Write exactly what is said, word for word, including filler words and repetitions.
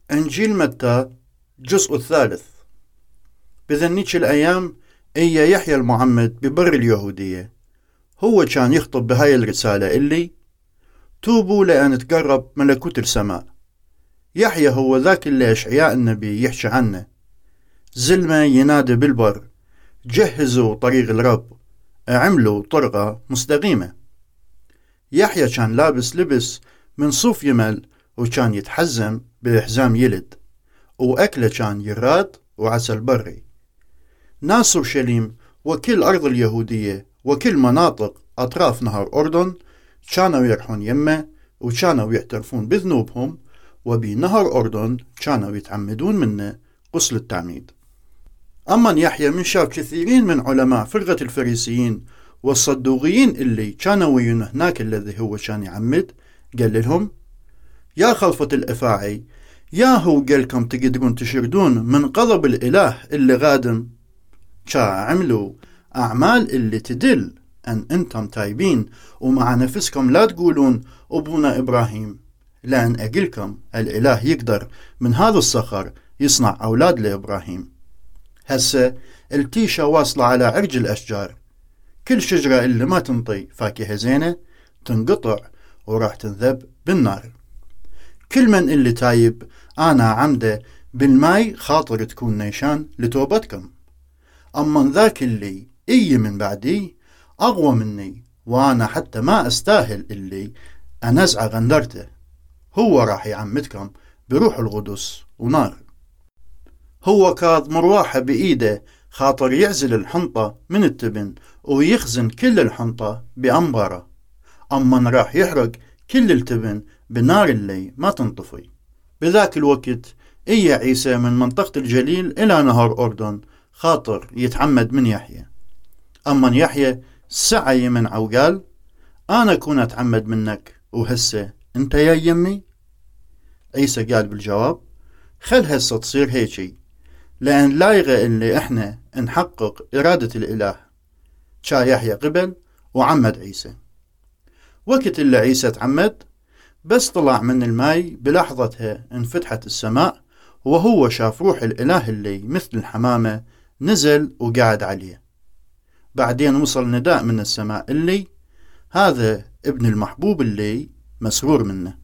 إنجيل متى الجزء الثالث. بذنيك الأيام إيا يحيى المعمد ببر اليهودية هو كان يخطب بهاي الرسالة اللي توبوا لأن تقرب ملكوت السماء. يحيى هو ذاك اللي أشعياء النبي يحكي عنه، زلمة ينادي بالبر جهزوا طريق الرب، اعملوا طرقة مستقيمة. يحيى كان لابس لبس من صوف يمل وكان يتحزم بحزام يلد، وأكله كان يراد وعسل بري. ناس أورشليم وكل أرض اليهودية وكل مناطق أطراف نهر أردن كانوا يرحون يمه وكانوا يعترفون بذنوبهم، وبنهر أردن كانوا يتعمدون منه غسل التعميد. أما يحيى من شاف كثيرين من علماء فرقة الفريسيين والصدوقيين اللي كانوا ويون هناك الذي هو كان يعمد، قال لهم: يا خلفة الأفاعي، يا هو قالكم تقدرون تشردون من غضب الإله اللي غادم، كا عملوا أعمال اللي تدل أن أنتم تايبين، ومع نفسكم لا تقولون أبونا إبراهيم، لأن أقلكم الإله يقدر من هذا الصخر يصنع أولاد لإبراهيم. هسه التيشة واصلة على عرج الأشجار، كل شجرة اللي ما تنطي فاكهة زينة تنقطع وراح تنذب بالنار. كل من اللي تايب أنا عمده بالماي خاطر تكون نيشان لتوبتكم. أما ذاك اللي إي من بعدي أقوى مني، وأنا حتى ما أستاهل اللي أنزع غندرته، هو راح يعمدكم بروح القدس ونار. هو كاظ مروحة بإيده خاطر يعزل الحنطة من التبن ويخزن كل الحنطة بأنبارة، أما راح يحرق كل التبن بنار اللي ما تنطفي. بذاك الوقت إيا عيسى من منطقة الجليل إلى نهر أردن خاطر يتعمد من يحيى. أما يحيى سعي من عوقال: أنا كون أتعمد منك وهسه أنت يا يمي؟ عيسى قال بالجواب: خل هسه تصير هيجي، لأن لايغة اللي إحنا نحقق إرادة الإله. شا يحيى قبل وعمد عيسى. وقت اللي عيسى تعمد بس طلع من الماي بلحظتها انفتحت السماء، وهو شاف روح الإله اللي مثل الحمامة نزل وقعد عليه. بعدين وصل نداء من السماء اللي هذا ابن المحبوب اللي مسرور منه.